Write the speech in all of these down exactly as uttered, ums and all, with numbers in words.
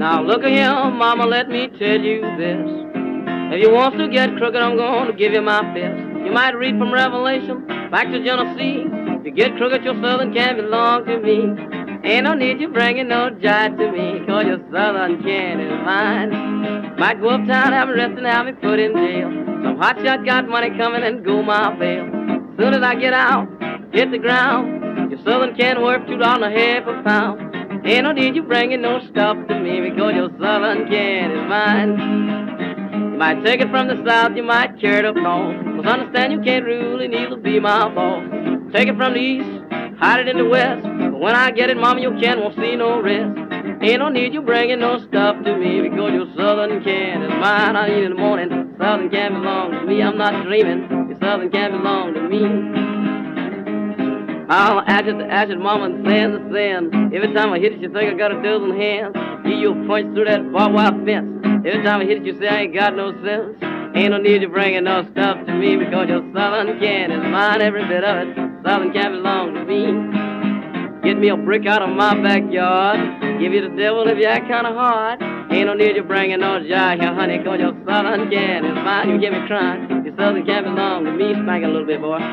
Now look at here, mama, let me tell you this. If you want to get crooked, I'm going to give you my fist. You might read from Revelation back to Genesis. If you get crooked, your southern can belong to me. Ain't no need you bringing no jive to me, cause your southern can is mine. Might go uptown, have a rest, and have me put in jail. Some hotshot got money coming and go my bail. Soon as I get out, hit the ground, your southern can worth two dollars and a half a pound. Ain't no need you bringing no stuff to me, because your southern can is mine. You might take it from the south, you might carry it up north, but understand you can't rule and neither be my boss. Take it from the east, hide it in the west, but when I get it, mama, your can won't see no rest. Ain't no need you bringing no stuff to me, because your southern can is mine. I need in the morning, southern can belong to me. I'm not dreaming, your southern can belong to me. I'll acid the acid, mama, and sand the sand. Every time I hit it, you think I got a dozen hands. Give you a punch through that barbed wire fence. Every time I hit it, you say I ain't got no sense. Ain't no need you bringing no stuff to me, because your southern can is mine, every bit of it. Southern can belong to me. Get me a brick out of my backyard. Give you the devil if you act kind of hard. Ain't no need you bringing no jive here, honey, cause your southern can is mine. You get me crying, your southern can belong to me. Spank it a little bit, boy.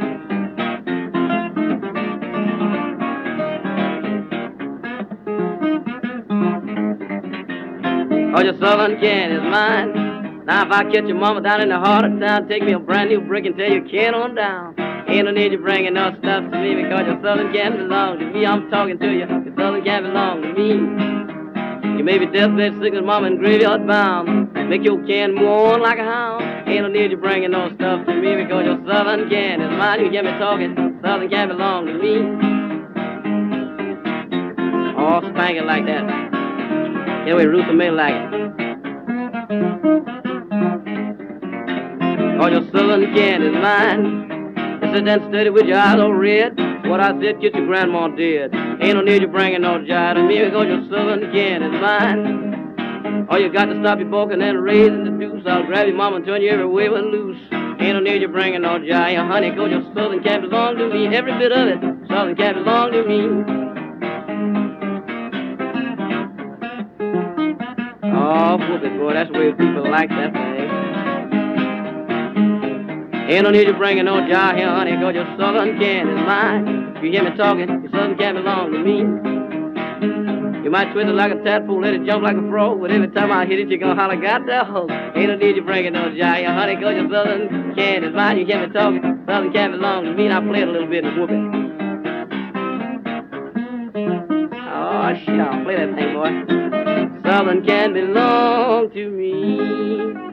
Oh, your southern can is mine. Now if I catch your mama down in the heart of town, take me a brand new brick and tell you can on down. Ain't no need you bringing no stuff to me, because your southern can belong to me. I'm talking to you, your southern can belong to me. You may be deathbed sick as mama and graveyard bound. Make your can move on like a hound. Ain't no need you bringing no stuff to me, because your southern can is mine. You get me talking, southern can belong to me. Oh, spank it like that. Anyway, Ruther may like it. Oh, your southern can is mine. You sit there and study with your eyes all red. What I said, get your grandma dead. Ain't no need you bringing no jive to me, because your southern can is mine. Oh, you got to stop your balking and raising the deuce. I'll grab your mama and turn you every way but loose. Ain't no need you bringing no jive here, honey, because your southern can belong to me. Every bit of it, southern can belong to me. Oh, whoop it, boy, that's the way people like that thing. Ain't no need you bringing no jive here, honey, cause your southern can is mine. If you hear me talking, your southern can belong to me. You might twist it like a tadpole, let it jump like a frog, but every time I hit it, you're gonna holler, got that hoe. Ain't no need you bringing no jive here, honey, cause your southern can is mine. You hear me talking, southern can belong to me, and I play it a little bit and whoop it. Oh, shit, I'll play that thing, boy. Southern can belong to me.